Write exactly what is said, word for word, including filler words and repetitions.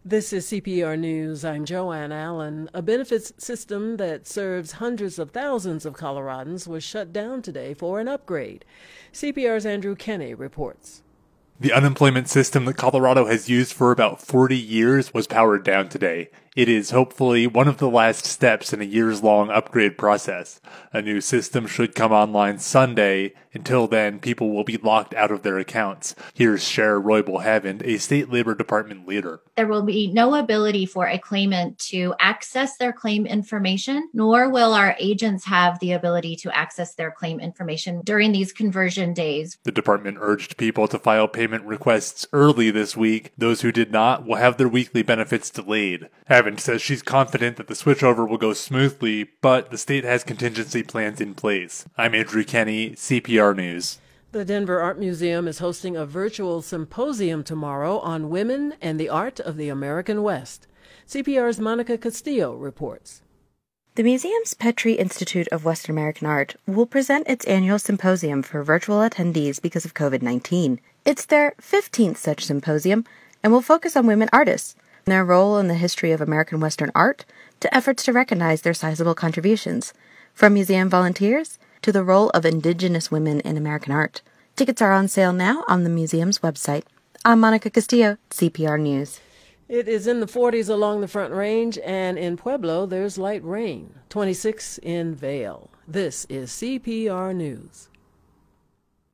This is C P R News. I'm Joanne Allen. A benefits system that serves hundreds of thousands of Coloradans was shut down today for an upgrade. C P R's Andrew Kenney reports. The unemployment system that Colorado has used for about forty years was powered down today. It is hopefully one of the last steps in a years-long upgrade process. A new system should come online Sunday. Until then, people will be locked out of their accounts. Here's Cher Roybal-Havind, a state labor department leader. There will be no ability for a claimant to access their claim information, nor will our agents have the ability to access their claim information during these conversion days. The department urged people to file payment requests early this week. Those who did not will have their weekly benefits delayed. Havind says she's confident that the switchover will go smoothly, but the state has contingency plans in place. I'm Andrew Kenney, C P R News. The Denver Art Museum is hosting a virtual symposium tomorrow on women and the art of the American West. C P R's Monica Castillo reports. The museum's Petrie Institute of Western American Art will present its annual symposium for virtual attendees because of covid nineteen. It's their fifteenth such symposium and will focus on women artists, their role in the history of American Western art, to efforts to recognize their sizable contributions, from museum volunteers to the role of Indigenous women in American art. Tickets are on sale now on the museum's website. I'm Monica Castillo, C P R News. It is in the forties along the Front Range, and in Pueblo there's light rain. twenty-six in Vail. This is C P R News.